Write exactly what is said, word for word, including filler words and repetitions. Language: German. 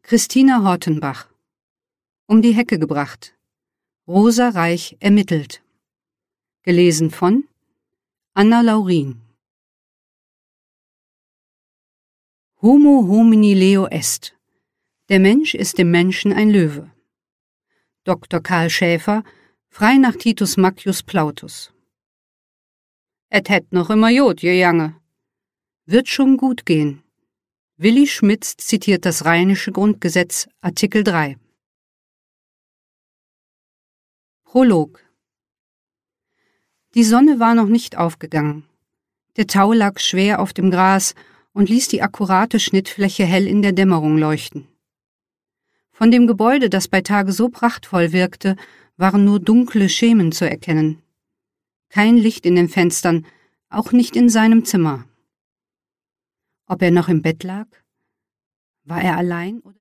Christina Hortenbach. Um die Hecke gebracht. Rosa Reich ermittelt. Gelesen von Anna Laurin. Homo homini leo est. Der Mensch ist dem Menschen ein Löwe. Doktor Karl Schäfer, frei nach Titus Maccius Plautus. Et hätt noch immer Jod, je Jange. Wird schon gut gehen. Willi Schmitz zitiert das Rheinische Grundgesetz, Artikel drei. Prolog. Die Sonne war noch nicht aufgegangen. Der Tau lag schwer auf dem Gras und ließ die akkurate Schnittfläche hell in der Dämmerung leuchten. Von dem Gebäude, das bei Tage so prachtvoll wirkte, waren nur dunkle Schemen zu erkennen. Kein Licht in den Fenstern, auch nicht in seinem Zimmer. Ob er noch im Bett lag? War er allein oder